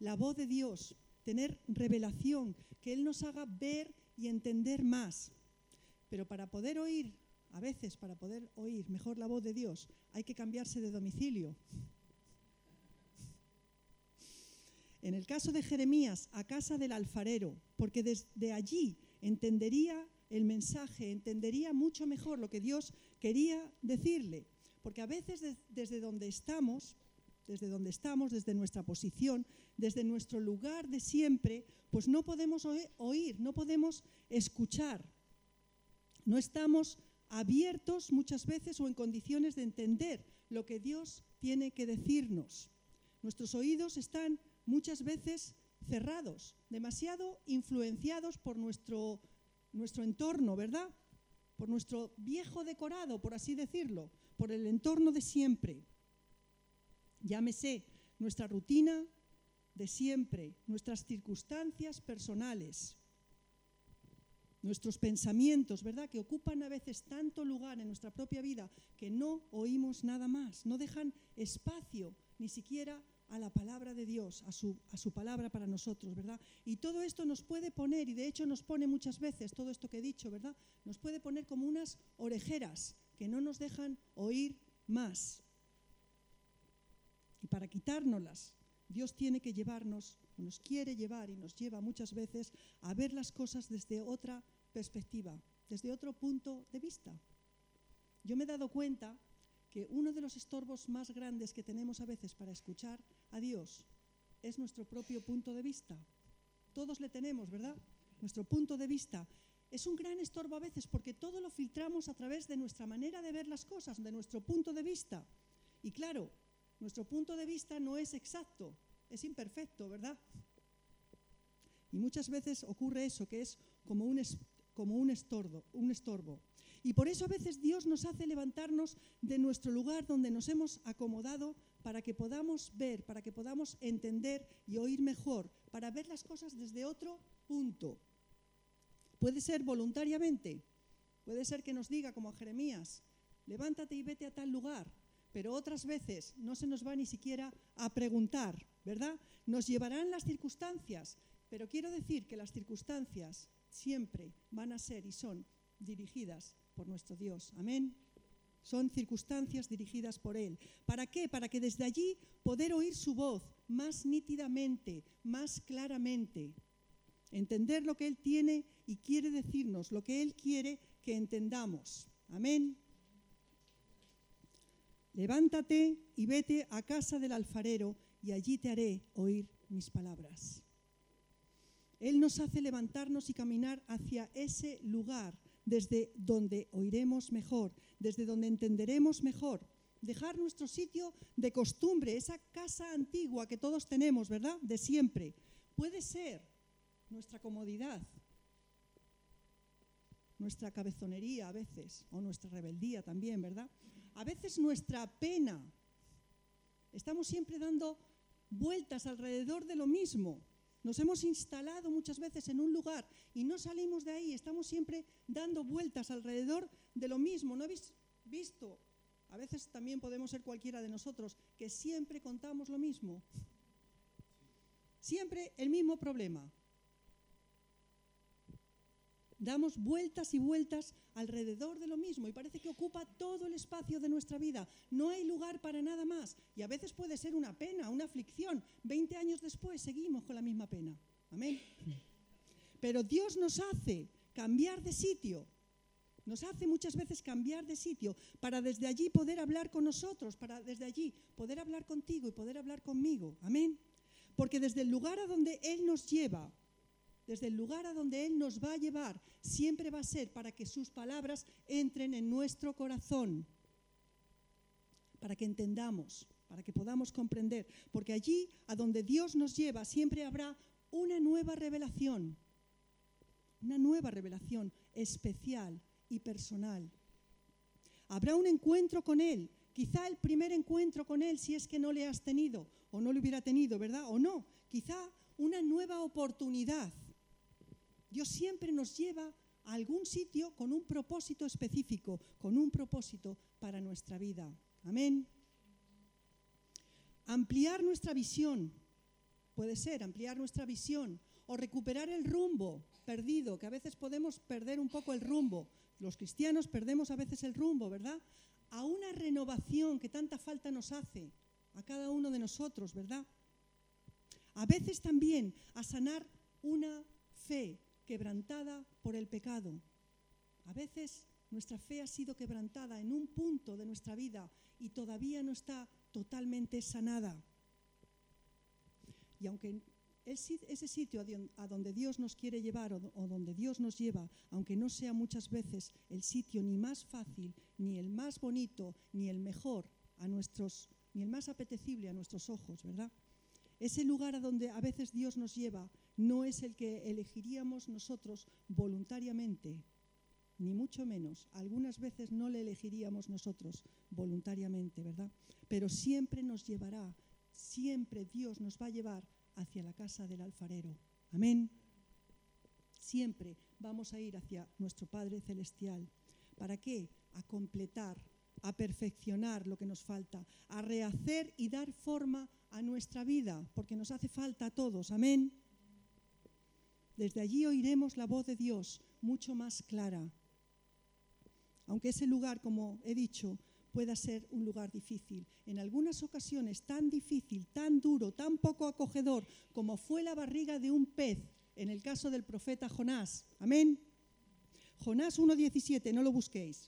la voz de Dios, tener revelación, que Él nos haga ver y entender más. Pero para poder oír, a veces para poder oír mejor la voz de Dios, hay que cambiarse de domicilio. En el caso de Jeremías, a casa del alfarero, porque desde allí entendería el mensaje, entendería mucho mejor lo que Dios quería decirle. Porque a veces desde donde estamos, desde nuestra posición, desde nuestro lugar de siempre, pues no podemos oír, no podemos escuchar. No estamos abiertos muchas veces o en condiciones de entender lo que Dios tiene que decirnos. Nuestros oídos están muchas veces cerrados, demasiado influenciados por nuestro entorno, ¿verdad? Por nuestro viejo decorado, por así decirlo, por el entorno de siempre. Llámese nuestra rutina de siempre, nuestras circunstancias personales, nuestros pensamientos, ¿verdad?, que ocupan a veces tanto lugar en nuestra propia vida que no oímos nada más, no dejan espacio ni siquiera a la palabra de Dios, a su palabra para nosotros, ¿verdad? Y todo esto nos puede poner, y de hecho nos pone muchas veces, todo esto que he dicho, ¿verdad?, nos puede poner como unas orejeras que no nos dejan oír más. Y para quitárnoslas, Dios tiene que llevarnos, nos quiere llevar y nos lleva muchas veces a ver las cosas desde otra perspectiva, desde otro punto de vista. Yo me he dado cuenta que uno de los estorbos más grandes que tenemos a veces para escuchar a Dios es nuestro propio punto de vista. Todos le tenemos, ¿verdad? Nuestro punto de vista es un gran estorbo a veces porque todo lo filtramos a través de nuestra manera de ver las cosas, de nuestro punto de vista. Y claro, nuestro punto de vista no es exacto, es imperfecto, ¿verdad? Y muchas veces ocurre eso, que es como un estorbo. Y por eso a veces Dios nos hace levantarnos de nuestro lugar donde nos hemos acomodado para que podamos ver, para que podamos entender y oír mejor, para ver las cosas desde otro punto. Puede ser voluntariamente, puede ser que nos diga como a Jeremías, levántate y vete a tal lugar. Pero otras veces no se nos va ni siquiera a preguntar, ¿verdad? Nos llevarán las circunstancias, pero quiero decir que las circunstancias siempre van a ser y son dirigidas por nuestro Dios. Amén. Son circunstancias dirigidas por Él. ¿Para qué? Para que desde allí poder oír su voz más nítidamente, más claramente. Entender lo que Él tiene y quiere decirnos, lo que Él quiere que entendamos. Amén. Levántate y vete a casa del alfarero y allí te haré oír mis palabras. Él nos hace levantarnos y caminar hacia ese lugar desde donde oiremos mejor, desde donde entenderemos mejor. Dejar nuestro sitio de costumbre, esa casa antigua que todos tenemos, ¿verdad?, de siempre. Puede ser nuestra comodidad, nuestra cabezonería a veces, o nuestra rebeldía también, ¿verdad? A veces nuestra pena. Estamos siempre dando vueltas alrededor de lo mismo. Nos hemos instalado muchas veces en un lugar y no salimos de ahí. Estamos siempre dando vueltas alrededor de lo mismo. ¿No habéis visto? A veces también podemos ser cualquiera de nosotros, que siempre contamos lo mismo. Siempre el mismo problema. Damos vueltas y vueltas alrededor de lo mismo y parece que ocupa todo el espacio de nuestra vida. No hay lugar para nada más. Y a veces puede ser una pena, una aflicción. 20 años después seguimos con la misma pena. Amén. Pero Dios nos hace cambiar de sitio. Nos hace muchas veces cambiar de sitio para desde allí poder hablar con nosotros, para desde allí poder hablar contigo y poder hablar conmigo. Amén. Porque desde el lugar a donde Él nos lleva, desde el lugar a donde Él nos va a llevar, siempre va a ser para que sus palabras entren en nuestro corazón, para que entendamos, para que podamos comprender. Porque allí, a donde Dios nos lleva, siempre habrá una nueva revelación especial y personal. Habrá un encuentro con Él, quizá el primer encuentro con Él, si es que no le has tenido, o no lo hubiera tenido, ¿verdad? O no, quizá una nueva oportunidad. Dios siempre nos lleva a algún sitio con un propósito específico, con un propósito para nuestra vida. Amén. Ampliar nuestra visión. puede ser ampliar nuestra visión o recuperar el rumbo perdido, que a veces podemos perder un poco el rumbo. Los cristianos perdemos a veces el rumbo, ¿verdad? A una renovación que tanta falta nos hace a cada uno de nosotros, ¿verdad? A veces también a sanar una fe quebrantada por el pecado. A veces nuestra fe ha sido quebrantada en un punto de nuestra vida y todavía no está totalmente sanada. Y aunque ese sitio a donde Dios nos quiere llevar o donde Dios nos lleva, aunque no sea muchas veces el sitio ni más fácil, ni el más bonito, ni el mejor ni el más apetecible a nuestros ojos, ¿verdad? Ese lugar a donde a veces Dios nos lleva no es el que elegiríamos nosotros voluntariamente, ni mucho menos. Algunas veces no le elegiríamos nosotros voluntariamente, ¿verdad? Pero siempre nos llevará, siempre Dios nos va a llevar hacia la casa del alfarero. Amén. Siempre vamos a ir hacia nuestro Padre Celestial. ¿Para qué? A completar, a perfeccionar lo que nos falta, a rehacer y dar forma a nuestra vida, porque nos hace falta a todos. Amén. Desde allí oiremos la voz de Dios mucho más clara. Aunque ese lugar, como he dicho, pueda ser un lugar difícil. En algunas ocasiones tan difícil, tan duro, tan poco acogedor, como fue la barriga de un pez, en el caso del profeta Jonás. Amén. Jonás 1:17, no lo busquéis.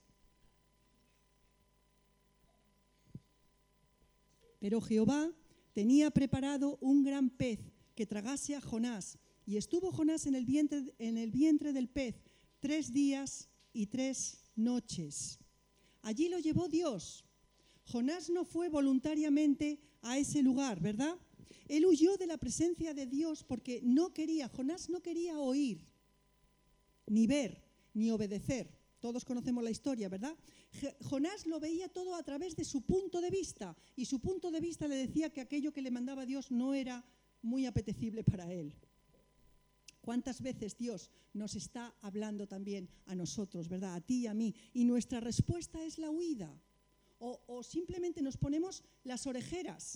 Pero Jehová tenía preparado un gran pez que tragase a Jonás, y estuvo Jonás en el vientre del pez 3 días y 3 noches. Allí lo llevó Dios. Jonás no fue voluntariamente a ese lugar, ¿verdad? Él huyó de la presencia de Dios porque Jonás no quería oír, ni ver, ni obedecer. Todos conocemos la historia, ¿verdad? Jonás lo veía todo a través de su punto de vista, y su punto de vista le decía que aquello que le mandaba Dios no era muy apetecible para él. ¿Cuántas veces Dios nos está hablando también a nosotros, ¿verdad? A ti y a mí. Y nuestra respuesta es la huida. O simplemente nos ponemos las orejeras.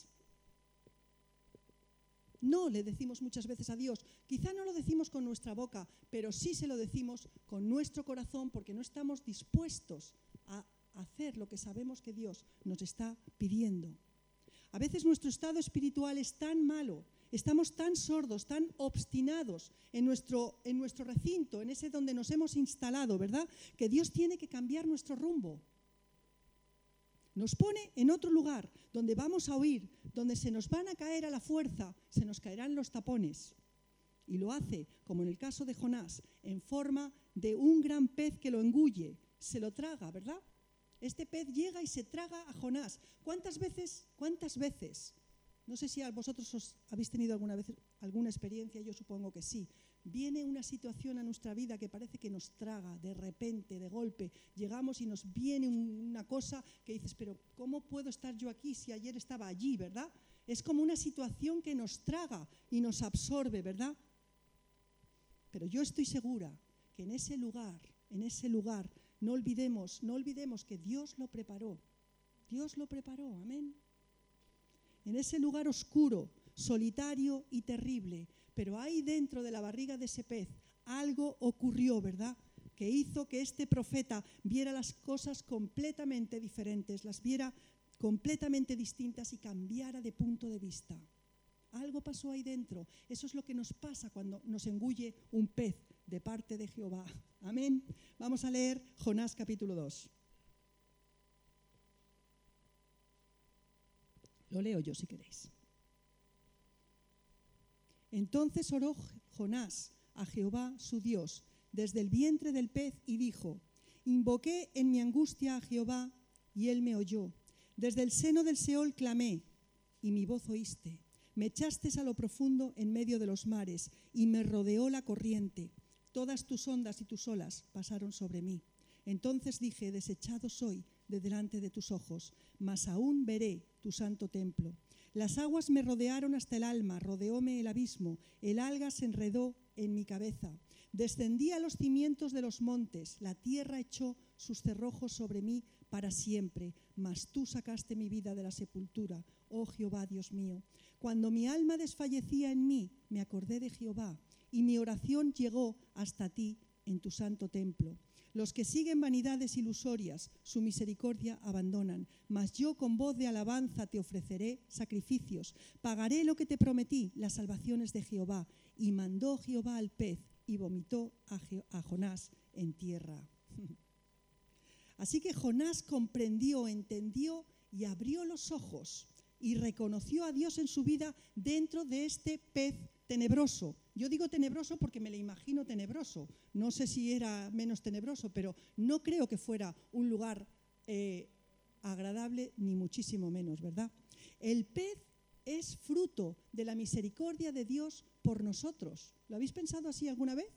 No le decimos muchas veces a Dios. Quizá no lo decimos con nuestra boca, pero sí se lo decimos con nuestro corazón, porque no estamos dispuestos a hacer lo que sabemos que Dios nos está pidiendo. A veces nuestro estado espiritual es tan malo, estamos tan sordos, tan obstinados en nuestro recinto, en ese donde nos hemos instalado, ¿verdad? Que Dios tiene que cambiar nuestro rumbo. Nos pone en otro lugar donde vamos a oír, donde se nos van a caer a la fuerza, se nos caerán los tapones. Y lo hace, como en el caso de Jonás, en forma de un gran pez que lo engulle, se lo traga, ¿verdad? Este pez llega y se traga a Jonás. ¿Cuántas veces? No sé si a vosotros habéis tenido alguna vez alguna experiencia, yo supongo que sí. Viene una situación a nuestra vida que parece que nos traga de repente, de golpe. Llegamos y nos viene una cosa que dices, pero ¿cómo puedo estar yo aquí si ayer estaba allí, verdad? Es como una situación que nos traga y nos absorbe, ¿verdad? Pero yo estoy segura que en ese lugar, no olvidemos que Dios lo preparó. Dios lo preparó, amén. En ese lugar oscuro, solitario y terrible, pero ahí dentro de la barriga de ese pez algo ocurrió, ¿verdad? Que hizo que este profeta viera las cosas completamente diferentes, las viera completamente distintas y cambiara de punto de vista. Algo pasó ahí dentro. Eso es lo que nos pasa cuando nos engulle un pez de parte de Jehová. Amén. Vamos a leer Jonás capítulo 2. Lo leo yo si queréis. Entonces oró Jonás a Jehová su Dios desde el vientre del pez y dijo: invoqué en mi angustia a Jehová y él me oyó. Desde el seno del Seol clamé y mi voz oíste. Me echaste a lo profundo en medio de los mares y me rodeó la corriente. Todas tus ondas y tus olas pasaron sobre mí. Entonces dije: desechado soy de delante de tus ojos, mas aún veré tu santo templo. Las aguas me rodearon hasta el alma, rodeóme el abismo, el alga se enredó en mi cabeza. Descendí a los cimientos de los montes, la tierra echó sus cerrojos sobre mí para siempre, mas tú sacaste mi vida de la sepultura, oh Jehová Dios mío. Cuando mi alma desfallecía en mí, me acordé de Jehová, y mi oración llegó hasta ti en tu santo templo. Los que siguen vanidades ilusorias, su misericordia abandonan. Mas yo con voz de alabanza te ofreceré sacrificios. Pagaré lo que te prometí, las salvaciones de Jehová. Y mandó Jehová al pez y vomitó a Jonás en tierra. Así que Jonás comprendió, entendió y abrió los ojos y reconoció a Dios en su vida dentro de este pez tenebroso. Yo digo tenebroso porque me lo imagino tenebroso. No sé si era menos tenebroso, pero no creo que fuera un lugar agradable, ni muchísimo menos, ¿verdad? El pez es fruto de la misericordia de Dios por nosotros. ¿Lo habéis pensado así alguna vez?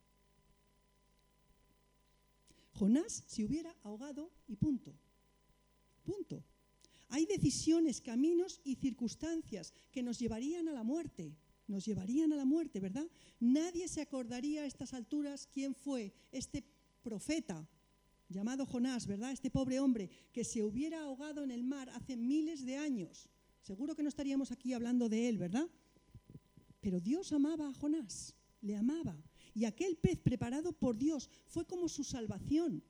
Jonás se hubiera ahogado y punto. Punto. Hay decisiones, caminos y circunstancias que nos llevarían a la muerte. Nos llevarían a la muerte, ¿verdad? Nadie se acordaría a estas alturas quién fue este profeta llamado Jonás, ¿verdad? Este pobre hombre que se hubiera ahogado en el mar hace miles de años. Seguro que no estaríamos aquí hablando de él, ¿verdad? Pero Dios amaba a Jonás, le amaba. Y aquel pez preparado por Dios fue como su salvación.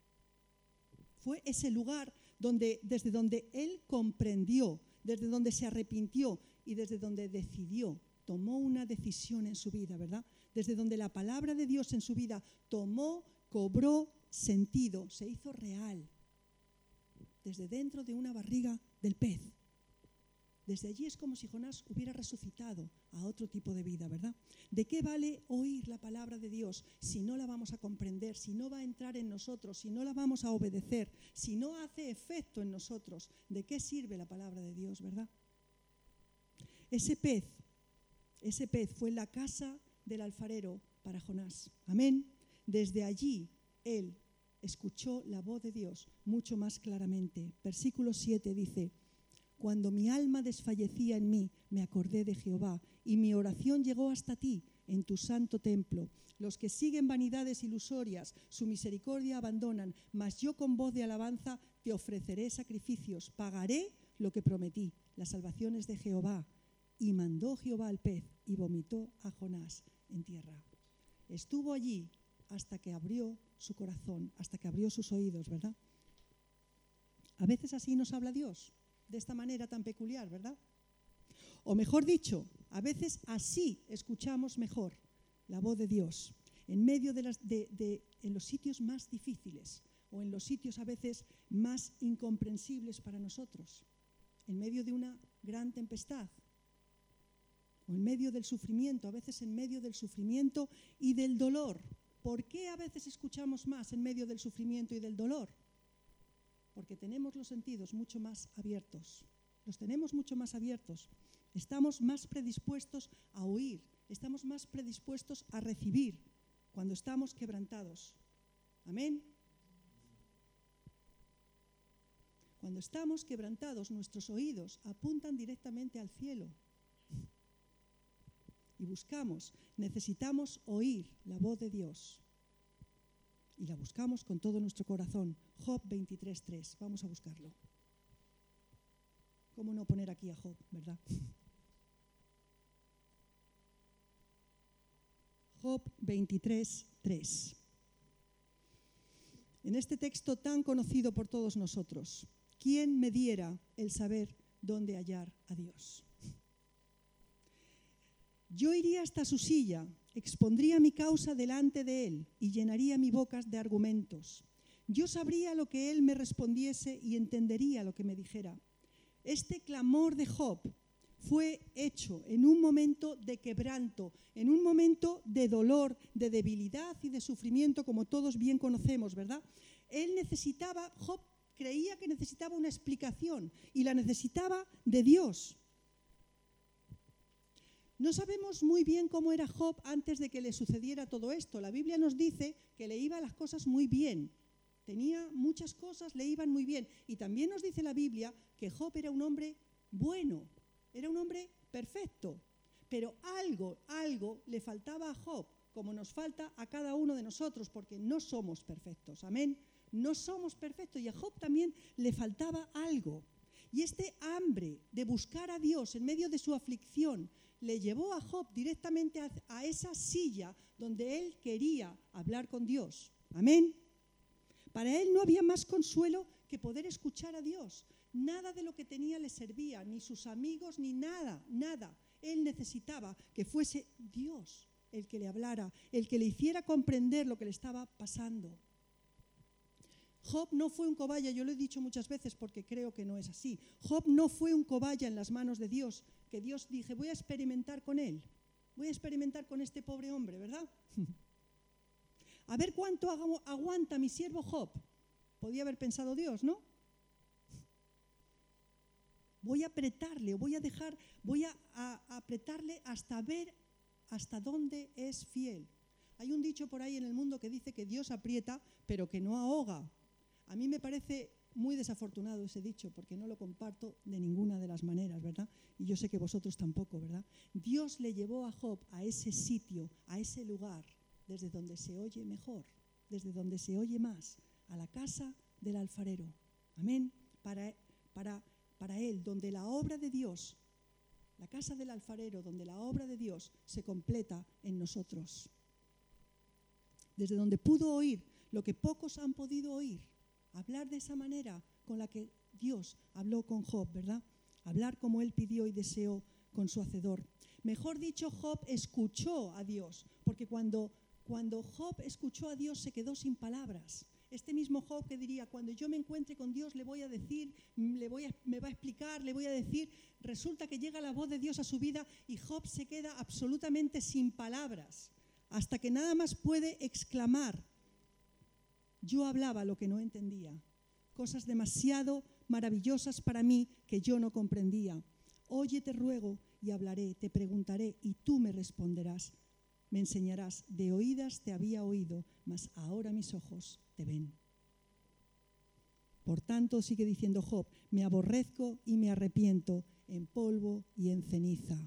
Fue ese lugar desde donde él comprendió, desde donde se arrepintió y desde donde decidió, tomó una decisión en su vida, ¿verdad? Desde donde la palabra de Dios en su vida cobró sentido, se hizo real. Desde dentro de una barriga del pez. Desde allí es como si Jonás hubiera resucitado a otro tipo de vida, ¿verdad? ¿De qué vale oír la palabra de Dios si no la vamos a comprender, si no va a entrar en nosotros, si no la vamos a obedecer, si no hace efecto en nosotros? ¿De qué sirve la palabra de Dios, verdad? Ese pez fue la casa del alfarero para Jonás. Amén. Desde allí él escuchó la voz de Dios mucho más claramente. Versículo 7 dice: cuando mi alma desfallecía en mí, me acordé de Jehová, y mi oración llegó hasta ti en tu santo templo. Los que siguen vanidades ilusorias, su misericordia abandonan, mas yo con voz de alabanza te ofreceré sacrificios, pagaré lo que prometí, las salvaciones de Jehová. Y mandó Jehová al pez y vomitó a Jonás en tierra. Estuvo allí hasta que abrió su corazón, hasta que abrió sus oídos, ¿verdad? A veces así nos habla Dios, de esta manera tan peculiar, ¿verdad? O mejor dicho, a veces así escuchamos mejor la voz de Dios, en medio en los sitios más difíciles o en los sitios a veces más incomprensibles para nosotros, en medio de una gran tempestad o en medio del sufrimiento, a veces en medio del sufrimiento y del dolor. ¿Por qué a veces escuchamos más en medio del sufrimiento y del dolor? Porque tenemos los sentidos mucho más abiertos. Los tenemos mucho más abiertos. Estamos más predispuestos a oír. Estamos más predispuestos a recibir cuando estamos quebrantados. Amén. Cuando estamos quebrantados, nuestros oídos apuntan directamente al cielo. Y necesitamos oír la voz de Dios. Y la buscamos con todo nuestro corazón. Job 23:3. Vamos a buscarlo. ¿Cómo no poner aquí a Job, verdad? Job 23:3. En este texto tan conocido por todos nosotros, ¿quién me diera el saber dónde hallar a Dios? Yo iría hasta su silla, expondría mi causa delante de él y llenaría mi boca de argumentos. Yo sabría lo que él me respondiese y entendería lo que me dijera. Este clamor de Job fue hecho en un momento de quebranto, en un momento de dolor, de debilidad y de sufrimiento, como todos bien conocemos, ¿verdad? Job creía que necesitaba una explicación y la necesitaba de Dios. No sabemos muy bien cómo era Job antes de que le sucediera todo esto. La Biblia nos dice que le iban las cosas muy bien. Tenía muchas cosas, le iban muy bien. Y también nos dice la Biblia que Job era un hombre bueno, era un hombre perfecto. Pero algo le faltaba a Job, como nos falta a cada uno de nosotros, porque no somos perfectos. Amén. No somos perfectos y a Job también le faltaba algo. Y este hambre de buscar a Dios en medio de su aflicción le llevó a Job directamente a esa silla donde él quería hablar con Dios. Amén. Para él no había más consuelo que poder escuchar a Dios. Nada de lo que tenía le servía, ni sus amigos, ni nada, nada. Él necesitaba que fuese Dios el que le hablara, el que le hiciera comprender lo que le estaba pasando. Job no fue un cobaya, yo lo he dicho muchas veces porque creo que no es así. Job no fue un cobaya en las manos de Dios, que Dios dije, voy a experimentar con él, voy a experimentar con este pobre hombre, ¿verdad? A ver cuánto aguanta mi siervo Job. Podía haber pensado Dios, ¿no? Voy a apretarle, voy a apretarle hasta ver hasta dónde es fiel. Hay un dicho por ahí en el mundo que dice que Dios aprieta, pero que no ahoga. A mí me parece muy desafortunado ese dicho, porque no lo comparto de ninguna de las maneras, ¿verdad? Y yo sé que vosotros tampoco, ¿verdad? Dios le llevó a Job a ese sitio, a ese lugar, desde donde se oye mejor, desde donde se oye más, a la casa del alfarero. Amén. Para él, donde la obra de Dios, la casa del alfarero, donde la obra de Dios se completa en nosotros. Desde donde pudo oír lo que pocos han podido oír, hablar de esa manera con la que Dios habló con Job, ¿verdad? Hablar como él pidió y deseó con su hacedor. Mejor dicho, Job escuchó a Dios, porque cuando Job escuchó a Dios se quedó sin palabras. Este mismo Job que diría, cuando yo me encuentre con Dios le voy a decir, me va a explicar, le voy a decir, resulta que llega la voz de Dios a su vida y Job se queda absolutamente sin palabras, hasta que nada más puede exclamar, yo hablaba lo que no entendía, cosas demasiado maravillosas para mí que yo no comprendía. Oye, te ruego y hablaré, te preguntaré y tú me responderás. Me enseñarás, de oídas te había oído, mas ahora mis ojos te ven. Por tanto, sigue diciendo Job, me aborrezco y me arrepiento en polvo y en ceniza.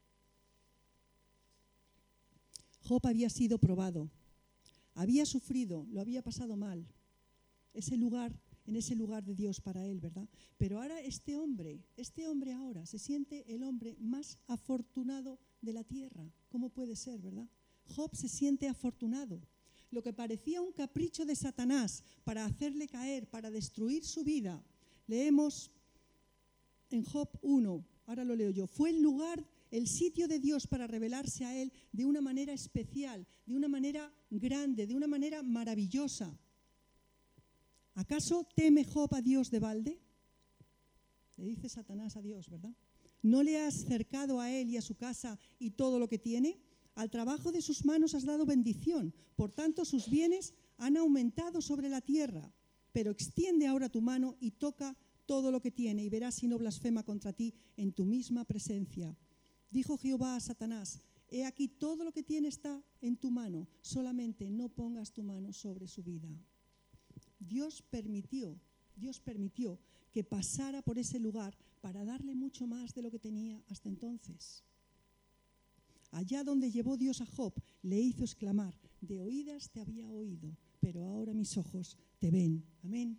Job había sido probado, había sufrido, lo había pasado mal. En ese lugar de Dios para él, ¿verdad? Pero ahora este hombre ahora se siente el hombre más afortunado de la tierra. ¿Cómo puede ser, verdad? Job se siente afortunado. Lo que parecía un capricho de Satanás para hacerle caer, para destruir su vida. Leemos en Job 1, ahora lo leo yo. Fue el lugar, el sitio de Dios para revelarse a él de una manera especial, de una manera grande, de una manera maravillosa. ¿Acaso teme Job a Dios de balde? Le dice Satanás a Dios, ¿verdad? ¿No le has cercado a él y a su casa y todo lo que tiene? Al trabajo de sus manos has dado bendición, por tanto sus bienes han aumentado sobre la tierra. Pero extiende ahora tu mano y toca todo lo que tiene y verás si no blasfema contra ti en tu misma presencia. Dijo Jehová a Satanás, he aquí todo lo que tiene está en tu mano, solamente no pongas tu mano sobre su vida. Dios permitió que pasara por ese lugar para darle mucho más de lo que tenía hasta entonces. Allá donde llevó Dios a Job, le hizo exclamar, de oídas te había oído, pero ahora mis ojos te ven. Amén.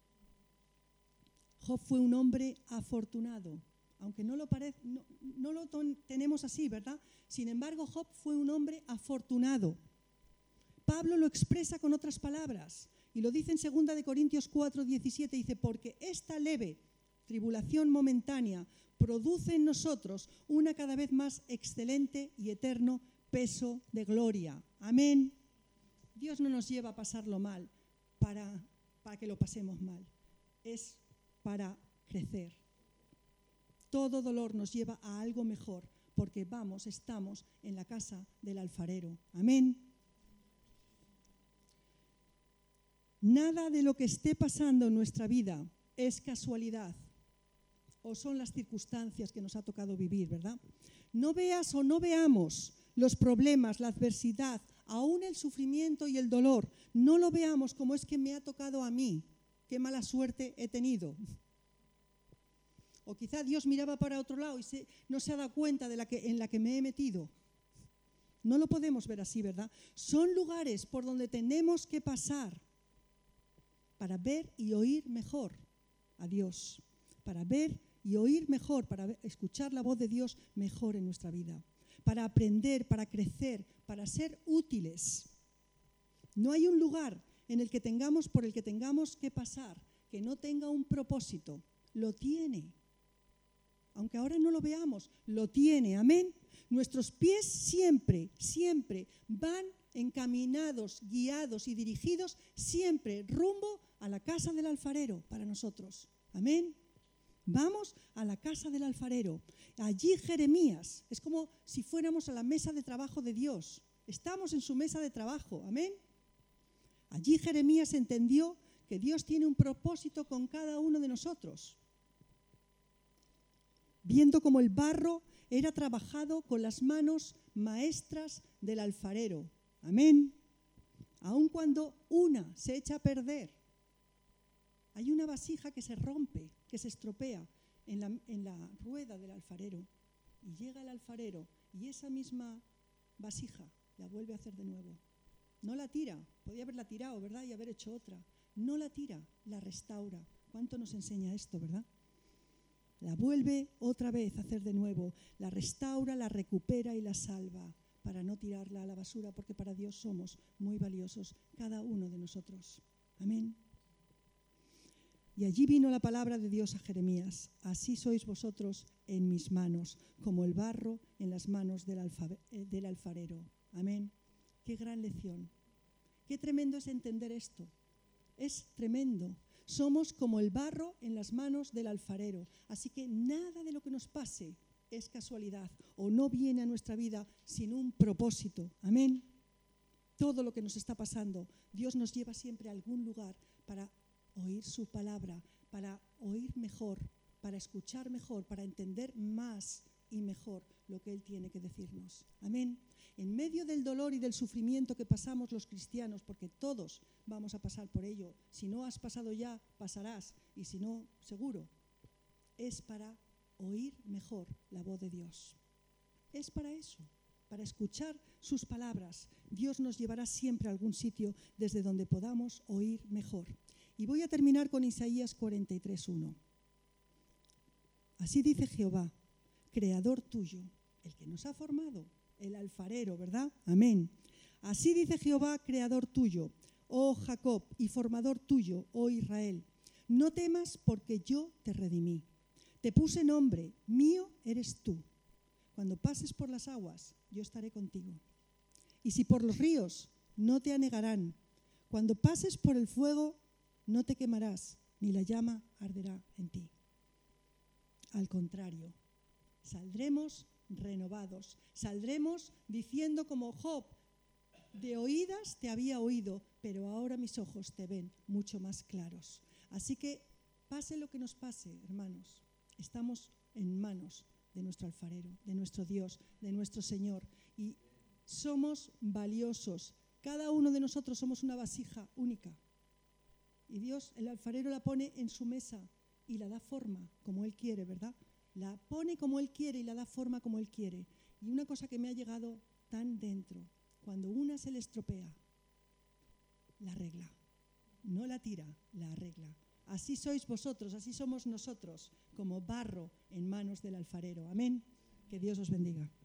Job fue un hombre afortunado, aunque no lo tenemos así, ¿verdad? Sin embargo, Job fue un hombre afortunado. Pablo lo expresa con otras palabras, y lo dice en 2 Corintios 4:17, dice, porque esta leve tribulación momentánea produce en nosotros una cada vez más excelente y eterno peso de gloria. Amén. Dios no nos lleva a pasarlo mal para que lo pasemos mal. Es para crecer. Todo dolor nos lleva a algo mejor porque estamos en la casa del alfarero. Amén. Nada de lo que esté pasando en nuestra vida es casualidad. O son las circunstancias que nos ha tocado vivir, ¿verdad? No veas o no veamos los problemas, la adversidad, aún el sufrimiento y el dolor. No lo veamos como es que me ha tocado a mí. Qué mala suerte he tenido. O quizá Dios miraba para otro lado y no se ha dado cuenta en la que me he metido. No lo podemos ver así, ¿verdad? Son lugares por donde tenemos que pasar para ver y oír mejor a Dios. para ver y oír mejor, para escuchar la voz de Dios mejor en nuestra vida, para aprender, para crecer, para ser útiles. No hay un lugar por el que tengamos que pasar que no tenga un propósito. Lo tiene. Aunque ahora no lo veamos, lo tiene. Amén. Nuestros pies siempre, siempre van encaminados, guiados y dirigidos siempre rumbo a la casa del alfarero para nosotros. Amén. Vamos a la casa del alfarero. Allí Jeremías, es como si fuéramos a la mesa de trabajo de Dios. Estamos en su mesa de trabajo. Amén. Allí Jeremías entendió que Dios tiene un propósito con cada uno de nosotros. Viendo cómo el barro era trabajado con las manos maestras del alfarero. Amén. Aun cuando una se echa a perder, hay una vasija que se rompe, que se estropea en la rueda del alfarero. Y llega el alfarero y esa misma vasija la vuelve a hacer de nuevo. No la tira, podía haberla tirado, ¿verdad? Y haber hecho otra. No la tira, la restaura. ¿Cuánto nos enseña esto, verdad? La vuelve otra vez a hacer de nuevo. La restaura, la recupera y la salva para no tirarla a la basura, porque para Dios somos muy valiosos, cada uno de nosotros. Amén. Y allí vino la palabra de Dios a Jeremías. Así sois vosotros en mis manos, como el barro en las manos del alfarero. Amén. Qué gran lección. Qué tremendo es entender esto. Es tremendo. Somos como el barro en las manos del alfarero. Así que nada de lo que nos pase es casualidad o no viene a nuestra vida sin un propósito. Amén. Todo lo que nos está pasando, Dios nos lleva siempre a algún lugar para oír su palabra, para oír mejor, para escuchar mejor, para entender más y mejor lo que Él tiene que decirnos. Amén. En medio del dolor y del sufrimiento que pasamos los cristianos, porque todos vamos a pasar por ello, si no has pasado ya, pasarás, y si no, seguro, es para oír mejor la voz de Dios. Es para eso, para escuchar sus palabras. Dios nos llevará siempre a algún sitio desde donde podamos oír mejor. Y voy a terminar con Isaías 43:1. Así dice Jehová, creador tuyo, el que nos ha formado, el alfarero, ¿verdad? Amén. Así dice Jehová, creador tuyo, oh Jacob, y formador tuyo, oh Israel. No temas porque yo te redimí. Te puse nombre, mío eres tú. Cuando pases por las aguas, yo estaré contigo. Y si por los ríos, no te anegarán. Cuando pases por el fuego, no te quemarás, ni la llama arderá en ti. Al contrario, saldremos renovados. Saldremos diciendo como Job, de oídas te había oído, pero ahora mis ojos te ven mucho más claros. Así que pase lo que nos pase, hermanos, estamos en manos de nuestro alfarero, de nuestro Dios, de nuestro Señor, y somos valiosos. Cada uno de nosotros somos una vasija única. Y Dios, el alfarero, la pone en su mesa y la da forma como Él quiere, ¿verdad? La pone como Él quiere y la da forma como Él quiere. Y una cosa que me ha llegado tan dentro, cuando una se le estropea, la arregla. No la tira, la arregla. Así sois vosotros, así somos nosotros, como barro en manos del alfarero. Amén. Que Dios os bendiga.